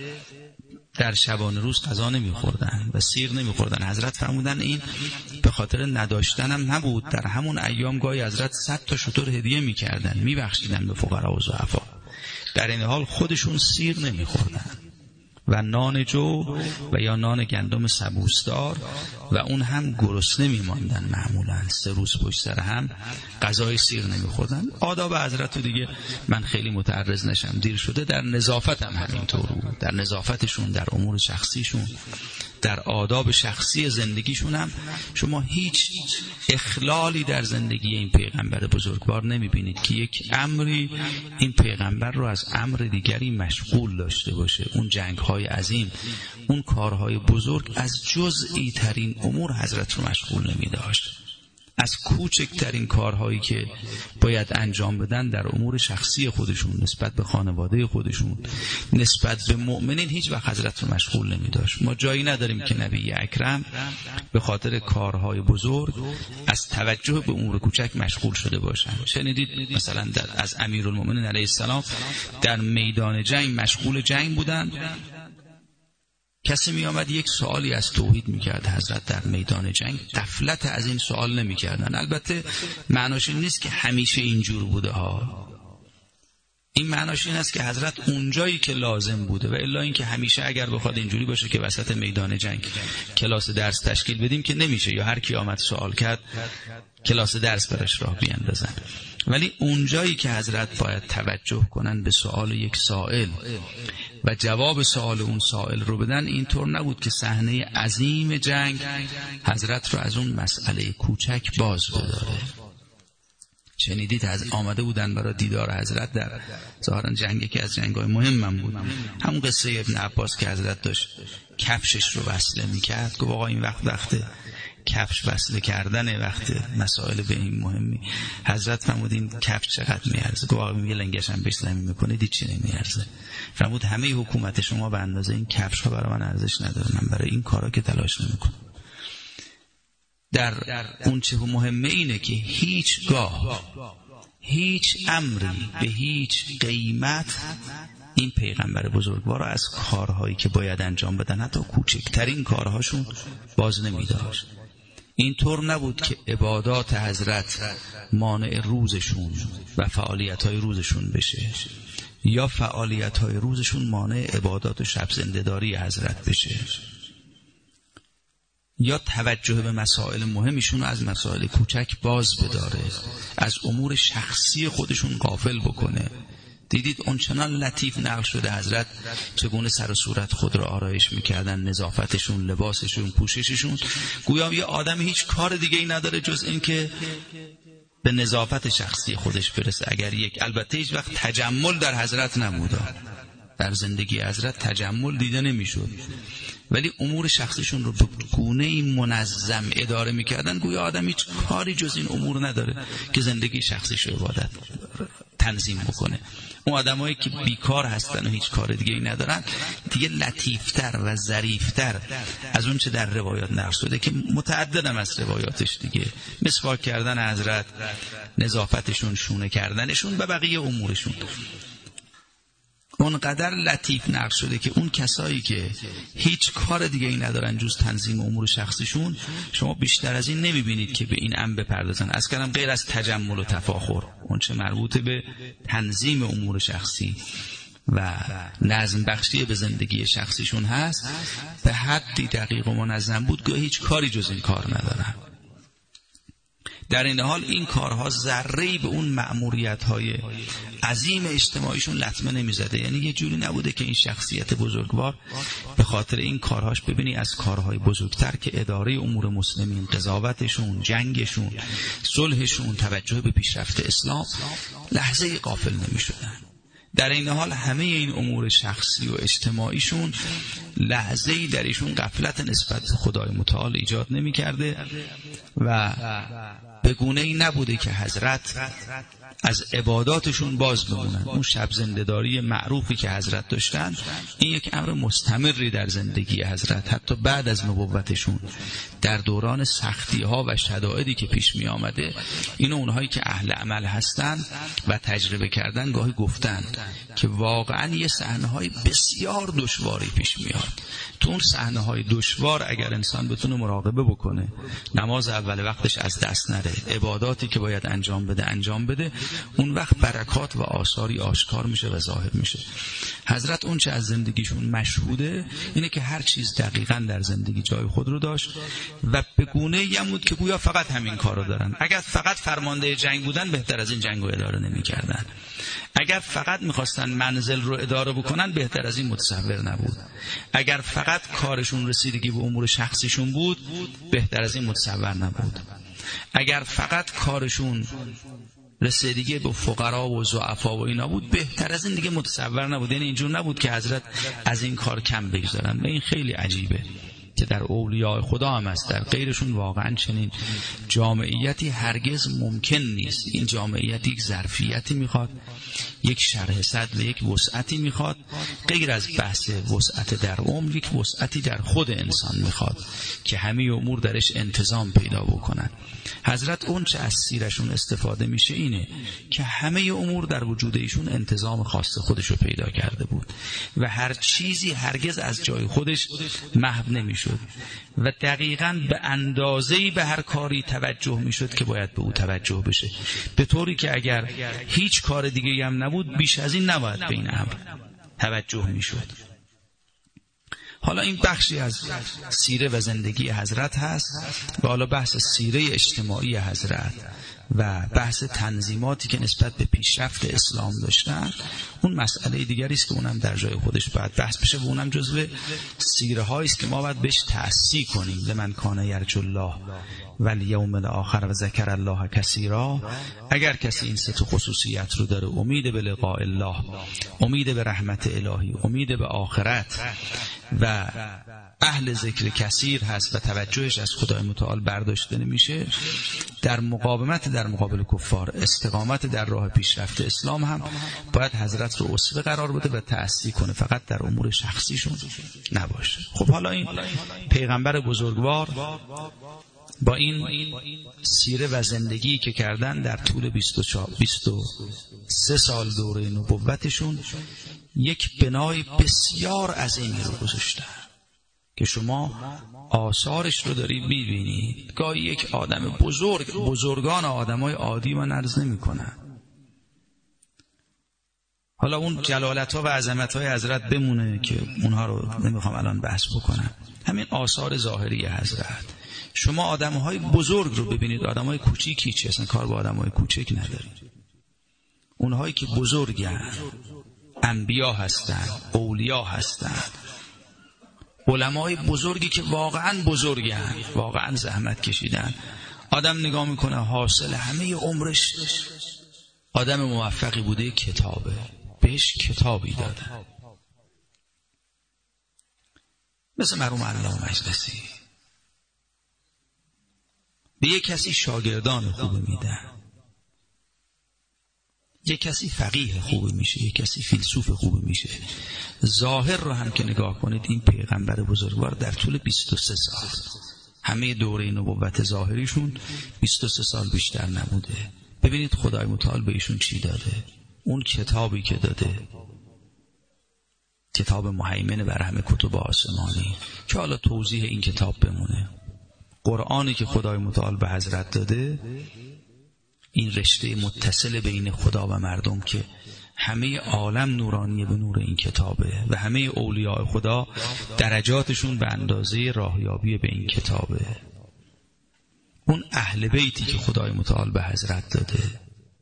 در شبانه روز غذا نمیخوردن و سیر نمیخوردن. حضرت فرمودن این به خاطر نداشتن هم نبود، در همون ایام گاهی حضرت صد تا شتر هدیه میکردن، میبخشیدن به فقرا و ضعفا، در این حال خودشون سیر نمیخوردن و نان جو و یا نان گندم سبوسدار و اون هم گرسنه میماندن. معمولا سه روز پشت سر هم غذای سیر نمیخوردن. آداب حضرت رو دیگه من خیلی متعرض نشم، دیر شده. در نظافت هم همینطور بود، در نظافتشون، در امور شخصیشون، در آداب شخصی زندگیشون هم شما هیچ اخلالی در زندگی این پیغمبر بزرگوار نمیبینید که یک امری این پیغمبر رو از امر دیگری مشغول داشته باشه. اون جنگ‌های عظیم، اون کارهای بزرگ از جزئی ترین امور حضرت رو مشغول نمی‌داشت. از کوچکترین کارهایی که باید انجام بدن در امور شخصی خودشون، نسبت به خانواده خودشون، نسبت به مؤمنین، هیچ وقت حضرت رو مشغول نمی داشت. ما جایی نداریم که نبی اکرم به خاطر کارهای بزرگ از توجه به امور کوچک مشغول شده باشن. شنیدید مثلا در از امیرالمومنین علیه السلام در میدان جنگ مشغول جنگ بودن، کسی می آمد یک سوالی از توحید می کرد، حضرت در میدان جنگ غفلت از این سوال نمی کردن. البته معناش این نیست که همیشه اینجور بوده ها، این معناش این است که حضرت اونجایی که لازم بوده، و الا این که همیشه اگر بخواد اینجوری باشه که وسط میدان جنگ کلاس درس تشکیل بدیم که نمیشه، یا هر کی آمد سوال کرد کلاس درس برش راه بیاندازن. ولی اونجایی که حضرت باید توجه کنن به سوال یک سائل و جواب سوال اون سائل رو بدن، اینطور نبود که صحنه عظیم جنگ حضرت رو از اون مسئله کوچک باز بداره. شنیدید از آمده بودن برای دیدار حضرت در ظاهرا جنگی که از جنگ‌های مهمم بود، همون قصه ابن عباس که حضرت داشت کفشش رو وصله می‌کرد، گفت آقا این وقت وقت کفش وصله کردن، وقت مسائل به این مهمی. حضرت فرمود این کفش چقدر میارزه؟ گفت آقا یه لنگش هم بهش زمین میکنه دید چی نمیارزه. فرمود همه حکومت شما به اندازه این کفش ها برای من ارزش نداره، من برای این کارا که تلاش نمیکنم. در اون چه مهمه اینه که هیچگاه هیچ امری به هیچ قیمت این پیغمبر بزرگوار از کارهایی که باید انجام بدن، حتی کوچکترین کارهاشون، باز نمی‌داشت. اینطور نبود که عبادات حضرت مانع روزشون و فعالیت‌های روزشون بشه، یا فعالیت‌های روزشون مانع عبادات و شب زنده‌داری حضرت بشه، یا توجه به مسائل مهمشون از مسائل کوچک باز بداره، از امور شخصی خودشون غافل بکنه. دیدید اون چنان لطیف نقل شده حضرت چگونه سر و صورت خود را آرایش میکردن، نظافتشون، لباسشون، پوشششون، گویا یه آدم هیچ کار دیگه ای نداره جز این که به نظافت شخصی خودش برسه. اگر یک، البته هیچ وقت تجمل در حضرت نبوده، در زندگی حضرت تجمل دیده نمیشد، ولی امور شخصیشون رو به گونه‌ای منظم اداره میکردن، گویا آدم هیچ کاری جز این امور نداره که زندگی شخصیش رو عبادت تنظیم بکنه. اون آدمایی که بیکار هستن و هیچ کار دیگه ای ندارن دیگه لطیفتر و ظریفتر از اون چه در روایات نقل شده که متعددم از روایاتش دیگه، مسواک کردن حضرت، نظافتشون، شونه کردنشون و بقیه امورشون، اونقدر لطیف نقل شده که اون کسایی که هیچ کار دیگه ای ندارن جز تنظیم امور شخصیشون، شما بیشتر از این نمیبینید که به این امر بپردازن. از کلام غیر از تجمل و تفاخر، اون چه مربوط به تنظیم امور شخصی و نظم بخشی به زندگی شخصیشون هست، به حدی دقیق و منظم بود که هیچ کاری جز این کار ندارن. در این حال این کارها ذره‌ای به اون مأموریت‌های عظیم اجتماعیشون لطمه نمی‌زده. یعنی یه جوری نبوده که این شخصیت بزرگوار به خاطر این کارهاش، ببینی از کارهای بزرگتر که اداره امور مسلمین، قضاوتشون، جنگشون، صلحشون، توجه به پیشرفت اسلام، لحظه‌ای غافل نمی‌شدن. در این حال همه این امور شخصی و اجتماعیشون لحظه‌ای در ایشون غفلت نسبت به خدای متعال ایجاد نمی‌کرده و به گونه‌ای نبوده که حضرت از عباداتشون باز بمونن. اون شب زنده‌داری معروفی که حضرت داشتن، این یک امر مستمری در زندگی حضرت، حتی بعد از نبوتشون، در دوران سختی‌ها و شدائدی که پیش می آمده، اینو اونهایی که اهل عمل هستن و تجربه کردن گاهی گفتن که واقعا یه صحنه‌های بسیار دشواری پیش میاد. تو اون صحنه‌های دشوار اگر انسان بتونه مراقبه بکنه، نماز اول وقتش از دست نره، عباداتی که باید انجام بده انجام بده، اون وقت برکات و آثاری آشکار میشه و ظاهر میشه. حضرت اون چه از زندگیشون مشهوده اینه که هر چیز دقیقاً در زندگی جای خود رو داشت و به گونه‌ای هم بود که گویا فقط همین کارو دارن. اگر فقط فرمانده جنگ بودن بهتر از این جنگو اداره نمی‌کردن. اگر فقط می‌خواستن منزل رو اداره بکنن بهتر از این متصور نبود. اگر فقط کارشون رسیدگی به امور شخصیشون بود بهتر از این متصور نبود. اگر فقط کارشون رسیدگی به فقرا و ضعفا و اینا بود بهتر از این دیگه متصور نبود. یعنی اینجور نبود که حضرت از این کار کم بگذارن. و این خیلی عجیبه که در اولیاء خدا هم است، در غیرشون واقعا چنین جامعیتی هرگز ممکن نیست. این جامعیت یک ظرفیتی میخواد، یک شرح صدر، یک وسعتی میخواد، غیر از بحث وسعت در عمر، یک وسعتی در خود انسان میخواد که همه امور درش انتظام پیدا بکنن. حضرت اون چه از سیرشون استفاده میشه اینه که همه امور در وجود ایشون انتظام خاص خودشو پیدا کرده بود و هر چیزی هرگز از جای خودش محو نمیشد و دقیقاً به اندازه‌ای به هر کاری توجه میشد که باید به او توجه بشه، به طوری که اگر هیچ کار دیگه‌ای هم نبود بیش از این نباید به این امر توجه میشد. حالا این بخشی از سیره و زندگی حضرت هست و حالا بحث سیره اجتماعی حضرت و بحث تنظیماتی که نسبت به پیشرفت اسلام داشتن، اون مسئله دیگری است که اونم در جای خودش باید بحث بشه و اونم جزو سیره هایی است که ما باید بهش تأسی کنیم. لمن کان یرجو الله و الیوم الاخر و ذکر الله کثیرا. اگر کسی این سه تا خصوصیت رو داره، امید به لقاء الله، امید به رحمت الهی، امید به آخرت و اهل ذکر کثیر هست و توجهش از خدای متعال برداشته نمیشه، در مقاومت در مقابل کفار، استقامت در راه پیشرفت اسلام هم باید حضرت رو اسوه قرار بده و تأسی کنه، فقط در امور شخصیشون نباشه. خب حالا این پیغمبر بزرگوار با این سیره و زندگی که کردن در طول بیست و سه سال دوره نبوتشون، یک بنای بسیار عظیمی رو گذاشتن که شما آثارش رو دارید میبینید. گاهی یک آدم بزرگ، بزرگان آدمای عادی من عرض نمی کنن. حالا اون جلالت‌ها و عظمت‌های حضرت بمونه که اونها رو نمیخوام الان بحث بکنم. همین آثار ظاهری حضرت، شما آدم‌های بزرگ رو ببینید، آدم‌های کوچیکی چی اصلا کار با آدم‌های کوچک ندارید. اونهایی که بزرگن، انبیا هستن، اولیا هستن، علمای بزرگی که واقعا بزرگن، واقعا زحمت کشیدن. آدم نگاه میکنه حاصل همه عمرش آدم موفقی بوده، کتابه، بهش کتابی دادن. مثل مرحوم علامه مجلسی به یک کسی شاگردان خوب میدن، یک کسی فقیه خوب میشه، یک کسی فیلسوف خوب میشه. ظاهر رو هم که نگاه کنید، این پیغمبر بزرگوار در طول بیست و سه سال، همه دوره نبوت ظاهریشون بیست و سه سال بیشتر نبوده. ببینید خدای متعال به ایشون چی داده. اون کتابی که داده، کتاب مهیمن بر همه کتب آسمانی، که حالا توضیح این کتاب بمونه. قرآنی که خدای متعال به حضرت داده، این رشته متصل بین خدا و مردم که همه عالم نورانی به نور این کتابه و همه اولیاء خدا درجاتشون به اندازه راهیابی به این کتابه. اون اهل بیتی که خدای متعال به حضرت داده،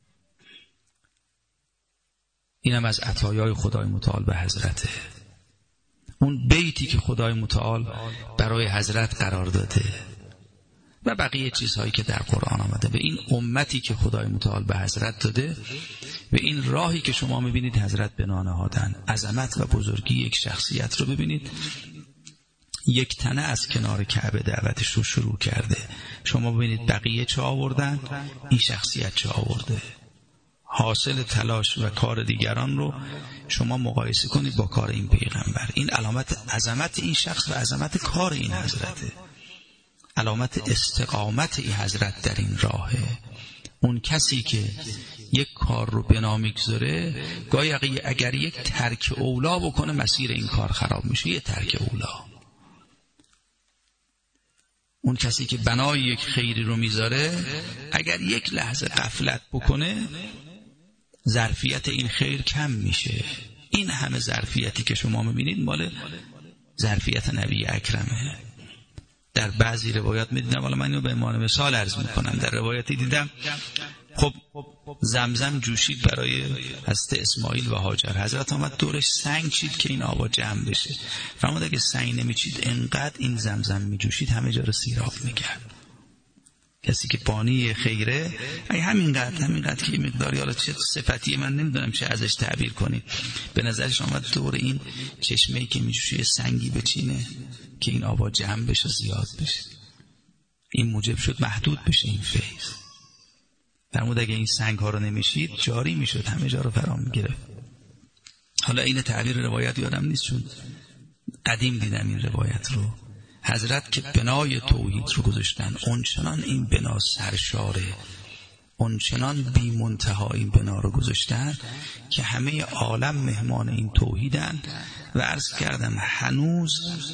اینم از عطایای خدای متعال به حضرته. اون بیتی که خدای متعال برای حضرت قرار داده و بقیه چیزهایی که در قرآن آمده، به این امتی که خدای متعال به حضرت داده، به این راهی که شما میبینید حضرت بنا نهادن. عظمت و بزرگی یک شخصیت رو ببینید، یک تنه از کنار کعبه دعوتش رو شروع کرده. شما ببینید بقیه چه آوردن، این شخصیت چه آورده. حاصل تلاش و کار دیگران رو شما مقایسه کنید با کار این پیغمبر. این علامت عظمت این شخص و عظمت کار این حضرته، علامت استقامت این حضرت در این راهه. اون کسی که یک کار رو بنا میگذاره، گاهی اگر یک ترک اولا بکنه مسیر این کار خراب میشه. یه ترک اولا. اون کسی که بنای یک خیری رو میذاره، اگر یک لحظه غفلت بکنه ظرفیت این خیر کم میشه. این همه ظرفیتی که شما میبینید مال ظرفیت نبی اکرمه. در بعضی روایات میدیدم، حالا من اینو به عنوان مثال عرض میکنم، در روایاتی دیدم خب زمزم جوشید برای حضرت اسماعیل و هاجر، حضرت آمد دورش سنگ چید که این آبا جمع بشه. فرمود اگه سنگ نمیچید انقدر این زمزم میجوشید همه جا رو سیراب میکرد. کسی که بانی خیره، اگه همینقدر همینقدر که مقداری، حالا چه صفتی من نمیدونم چه ازش تعبیر کنید، به نظرش آمد دور این چشمه‌ای که میجوشه سنگی بچینه، که این آبا جمع بشه، زیاد بشه. این موجب شد محدود بشه این فیض. فرمود اگه این سنگ ها رو نمیشید جاری میشد، همه جا رو فرا میگرفت. حالا این تعبیر روایت یادم نیست چون قدیم دیدم این روایت رو. حضرت که بنای توحید رو گذاشتن، اونچنان این بنا سرشاره، اونچنان بی منتها این بنا رو گذاشتن که همه عالم مهمان این توحیدن. و عرض کردم هنوز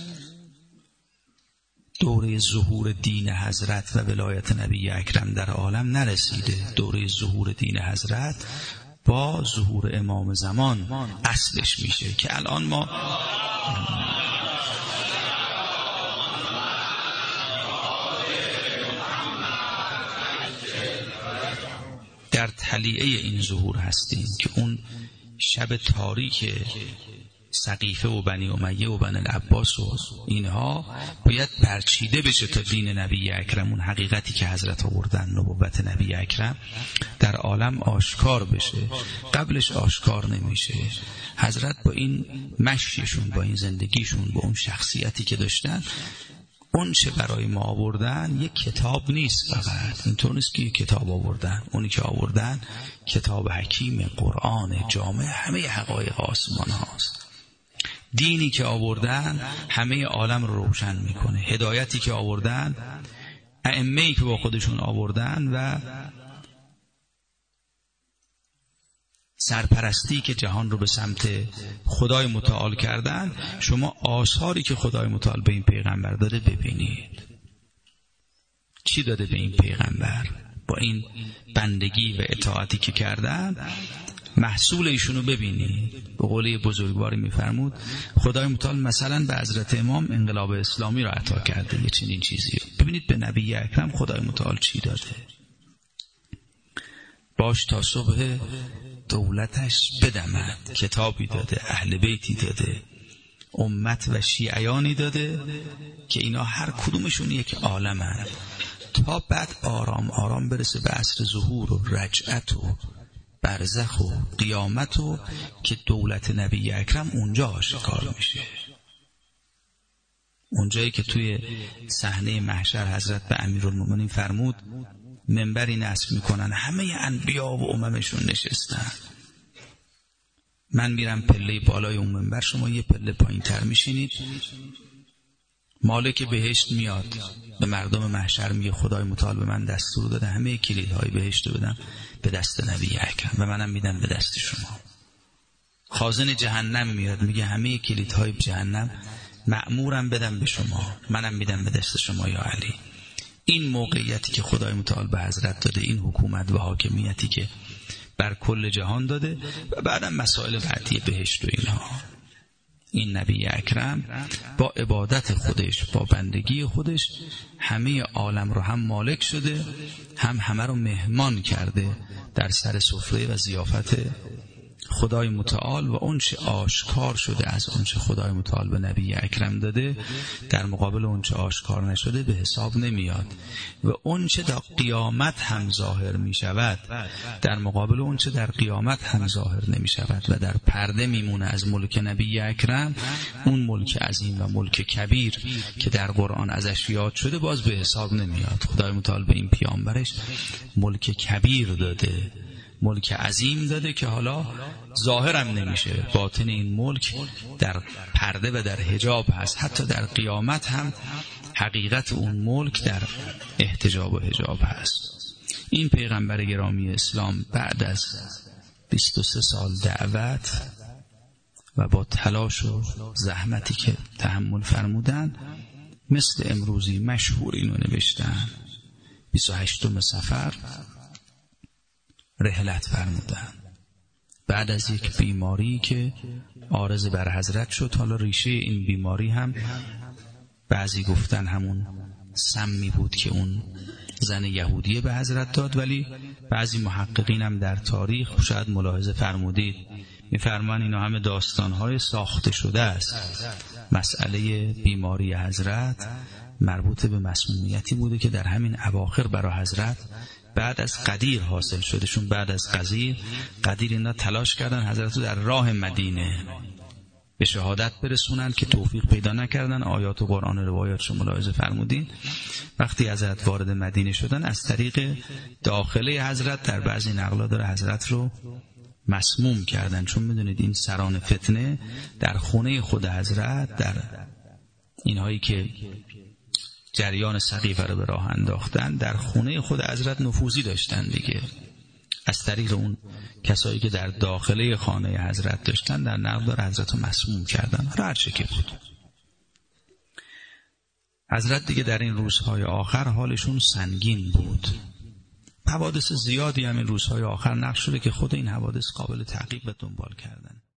دوره ظهور دین حضرت و ولایت نبی اکرم در عالم نرسیده. دوره ظهور دین حضرت با ظهور امام زمان اصلش میشه که الان ما در تلیعه این ظهور هستیم که اون شب تاریک سقیفه و بنی امیه و بنی العباس و اینها باید برچیده بشه تا دین نبی اکرم، اون حقیقتی که حضرت آوردن، نبوت نبی اکرم در عالم آشکار بشه. قبلش آشکار نمیشه. حضرت با این مشیشون، با این زندگیشون، با اون شخصیتی که داشتن، اون چه برای ما آوردن یک کتاب نیست فقط. اینطور نیست که یک کتاب آوردن. اونی که آوردن کتاب حکیم، قرآن جامع، همه حقایق آسمان هاست. دینی که آوردن همه عالم رو روشن میکنه. هدایتی که آوردن، ائمه‌ای که با خودشون آوردن و سرپرستی که جهان رو به سمت خدای متعال کردن. شما آثاری که خدای متعال به این پیغمبر داده ببینید. چی داده به این پیغمبر؟ با این بندگی و اطاعتی که کردن محصول ایشونو ببینید. به قول بزرگواری میفرمود خدای متعال مثلا به حضرت امام انقلاب اسلامی را عطا کرده، یه چنین چیزی. ببینید به نبی اکرم خدای متعال چی داده. باش تا صبح دولتش بدمد. کتابی داده، اهل بیتی داده، امت و شیعیانی داده که اینا هر کدومشون یک عالمن، تا بعد آرام آرام برسه به عصر ظهور و رجعت و برزخ و قیامت و که دولت نبی اکرم اونجا آشکار میشه. اونجایی که توی صحنه محشر حضرت به امیرالمومنین فرمود منبری نصب میکنن، همه انبیا و اممشون نشستن، من میرم پله بالای اون منبر، شما یه پله پایین تر میشینید. مالک بهشت میاد به مردم محشر میگه خدای متعال به من دستور داده همه کلیدهای بهشت بدم به دست نبی اکرم و منم میدم به دست شما. خازن جهنم میاد میگه همه کلیدهای جهنم مأمورم بدم به شما، منم میدم به دست شما یا علی. این موقعیتی که خدای متعال به حضرت داده، این حکومت و حاکمیتی که بر کل جهان داده و بعدم مسائل بعدی بهشت و اینها. این نبی اکرم با عبادت خودش، با بندگی خودش همه عالم رو هم مالک شده، هم همه رو مهمان کرده در سر سفره و ضیافت خدای متعال. و اون چه آشکار شده از اون چه خدای متعال به نبی اکرم داده در مقابل اون چه آشکار نشده به حساب نمیاد. و اون چه در قیامت هم ظاهر می شود در مقابل اون چه در قیامت هم ظاهر نمی شود و در پرده میمونه از ملک نبی اکرم، اون ملک عظیم و ملک کبیر که در قرآن ازش یاد شده باز به حساب نمیاد. خدای متعال به این پیامبرش ملک کبیر داده، ملک عظیم داده که حالا ظاهرم نمیشه. باطن این ملک در پرده و در حجاب هست. حتی در قیامت هم حقیقت اون ملک در احتجاب و حجاب هست. این پیغمبر گرامی اسلام بعد از بیست و سه سال دعوت و با تلاش و زحمتی که تحمل فرمودن، مثل امروزی مشهور اینو نوشتن، بیست و هشتم صفر رحلت فرمودن بعد از یک بیماری که عارض بر حضرت شد. حالا ریشه این بیماری هم بعضی گفتن همون سمی بود که اون زن یهودیه به حضرت داد، ولی بعضی محققین هم در تاریخ شاید ملاحظه فرمودید میفرمان اینا همه داستانهای ساخته شده است. مسئله بیماری حضرت مربوط به مسمومیتی بوده که در همین اواخر برای حضرت بعد از قدیر حاصل شدهشون. بعد از قدیر قدیر اینا تلاش کردن حضرت رو در راه مدینه به شهادت برسونن که توفیق پیدا نکردن. آیات و قرآن روایاتشو ملاحظه فرمودین. وقتی حضرت وارد مدینه شدن از طریق داخله حضرت، در بعضی نقلا داره حضرت رو مسموم کردن، چون میدونید این سران فتنه در خونه خود حضرت، در اینهایی که جریان سقیفه رو به راه انداختن، در خونه خود حضرت نفوذی داشتن دیگه. از طریق اون کسایی که در داخله خانه حضرت داشتن، در نقل داره حضرت رو مسموم کردن. هر چه که بود، حضرت دیگه در این روزهای آخر حالشون سنگین بود. حوادث زیادی هم این روزهای آخر نقش شده که خود این حوادث قابل تعقیب و دنبال کردن.